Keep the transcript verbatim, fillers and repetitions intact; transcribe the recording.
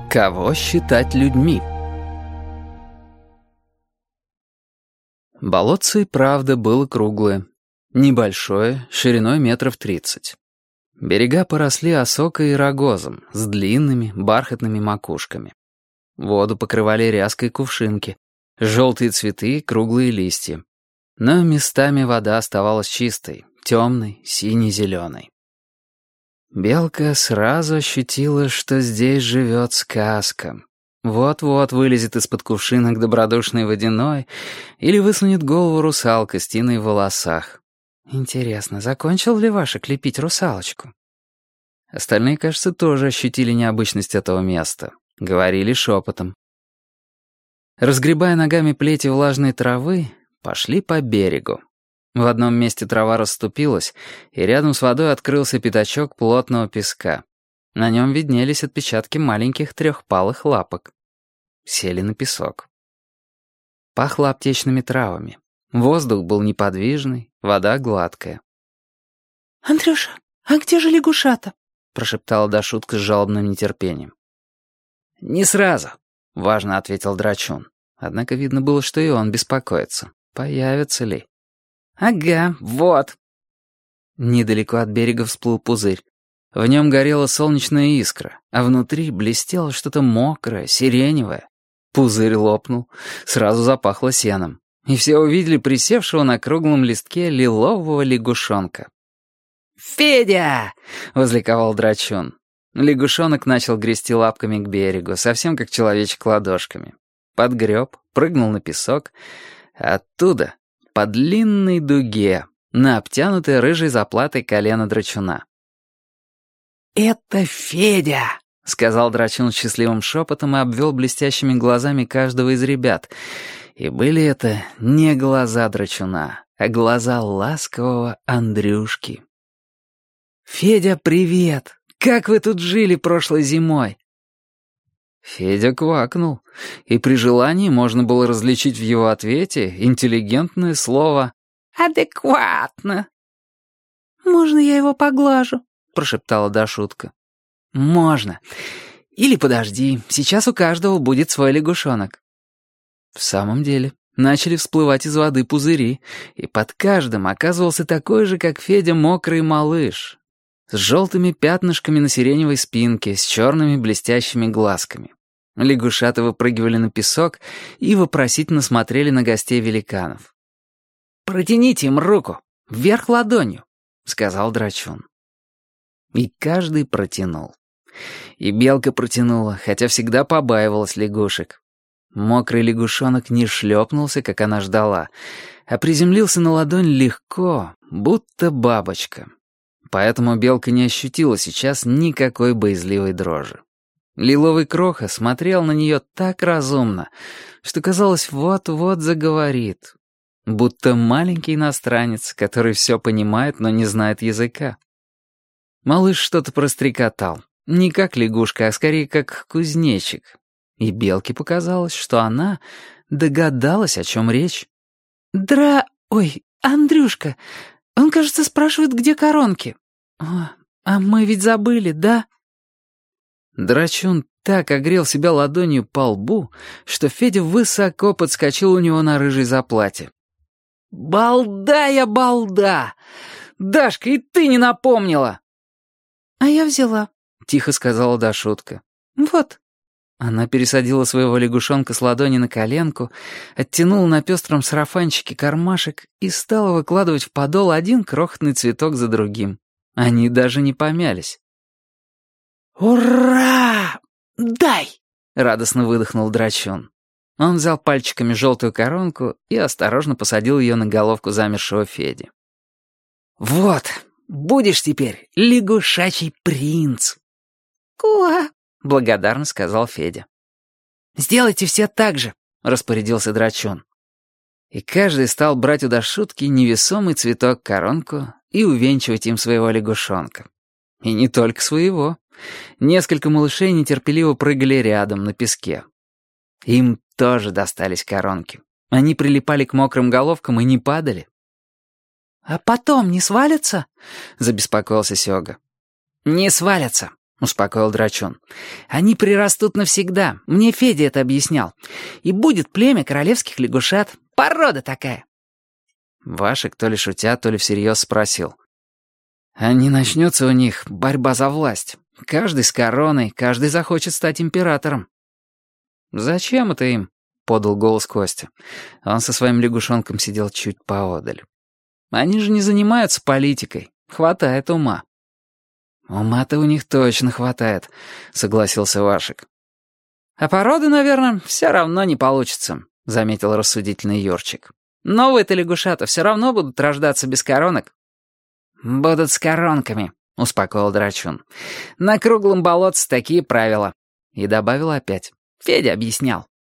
Кого считать людьми? Болотце и правда было круглое. Небольшое, шириной метров тридцать. Берега поросли осокой и рогозом, с длинными бархатными макушками. Воду покрывали ряской кувшинки, желтые цветы, круглые листья. Но местами вода оставалась чистой, темной, сине-зеленой. Белка сразу ощутила, что здесь живет сказка. Вот-вот вылезет из-под кувшинок добродушный водяной или высунет голову русалка с тиной в волосах. Интересно, закончил ли Вашек лепить русалочку? Остальные, кажется, тоже ощутили необычность этого места. Говорили шепотом. Разгребая ногами плети влажной травы, пошли по берегу. В одном месте трава расступилась, и рядом с водой открылся пятачок плотного песка. На нем виднелись отпечатки маленьких трехпалых лапок. Сели на песок. Пахло аптечными травами. Воздух был неподвижный, вода гладкая. «Андрюша, а где же лягушата?» — прошептала Дашутка с жалобным нетерпением. «Не сразу», — важно ответил Драчун. Однако видно было, что и он беспокоится. Появятся ли? «Ага, вот». Недалеко от берега всплыл пузырь. В нем горела солнечная искра, а внутри блестело что-то мокрое, сиреневое. Пузырь лопнул, сразу запахло сеном, и все увидели присевшего на круглом листке лилового лягушонка. «Федя!» — возликовал Драчун. Лягушонок начал грести лапками к берегу, совсем как человечек ладошками. Подгреб, прыгнул на песок. Оттуда, по длинной дуге, на обтянутое рыжей заплатой колено Драчуна. «Это Федя!» — сказал Драчун счастливым шепотом и обвел блестящими глазами каждого из ребят. И были это не глаза Драчуна, а глаза ласкового Андрюшки. «Федя, привет! Как вы тут жили прошлой зимой?» Федя квакнул, и при желании можно было различить в его ответе интеллигентное слово «адекватно». «Можно я его поглажу?» — прошептала Дашутка. «Можно. Или подожди, сейчас у каждого будет свой лягушонок». В самом деле, начали всплывать из воды пузыри, и под каждым оказывался такой же, как Федя, мокрый малыш, с желтыми пятнышками на сиреневой спинке, с черными блестящими глазками. Лягушата выпрыгивали на песок и вопросительно смотрели на гостей великанов. «Протяните им руку, вверх ладонью», — сказал Драчун. И каждый протянул. И белка протянула, хотя всегда побаивалась лягушек. Мокрый лягушонок не шлепнулся, как она ждала, а приземлился на ладонь легко, будто бабочка. Поэтому белка не ощутила сейчас никакой боязливой дрожи. Лиловый кроха смотрел на нее так разумно, что, казалось, вот-вот заговорит. Будто маленький иностранец, который все понимает, но не знает языка. Малыш что-то прострекотал. Не как лягушка, а скорее как кузнечик. И белке показалось, что она догадалась, о чем речь. «Дра... Ой, Андрюшка, он, кажется, спрашивает, где коронки. О, а мы ведь забыли, да?» Драчун так огрел себя ладонью по лбу, что Федя высоко подскочил у него на рыжей заплате. «Балда я балда! Дашка, и ты не напомнила!» «А я взяла», — тихо сказала Дашутка. «Вот». Она пересадила своего лягушонка с ладони на коленку, оттянула на пестром сарафанчике кармашек и стала выкладывать в подол один крохотный цветок за другим. Они даже не помялись. «Ура! Дай!» — радостно выдохнул Драчун. Он взял пальчиками желтую коронку и осторожно посадил ее на головку замершего Феди. «Вот, будешь теперь лягушачий принц!» «Куа!» — благодарно сказал Федя. «Сделайте все так же!» — распорядился Драчун. И каждый стал брать у Дашутки невесомый цветок-коронку и увенчивать им своего лягушонка. И не только своего. Несколько малышей нетерпеливо прыгали рядом на песке. Им тоже достались коронки. Они прилипали к мокрым головкам и не падали. «А потом не свалятся?» — забеспокоился Сёга. «Не свалятся», — успокоил Драчун. «Они прирастут навсегда. Мне Федя это объяснял. И будет племя королевских лягушат. Порода такая». Вашик то ли шутя, то ли всерьез спросил. «А не начнется у них борьба за власть? Каждый с короной, каждый захочет стать императором». «Зачем это им?» — подал голос Костя. Он со своим лягушонком сидел чуть поодаль. «Они же не занимаются политикой. Хватает ума». «Ума-то у них точно хватает», — согласился Вашик. «А породы, наверное, все равно не получится», — заметил рассудительный Юрчик. «Новые-то лягушата все равно будут рождаться без коронок». «Будут с коронками», — успокоил Драчун. «На круглом болотце такие правила». И добавил опять. «Федя объяснял».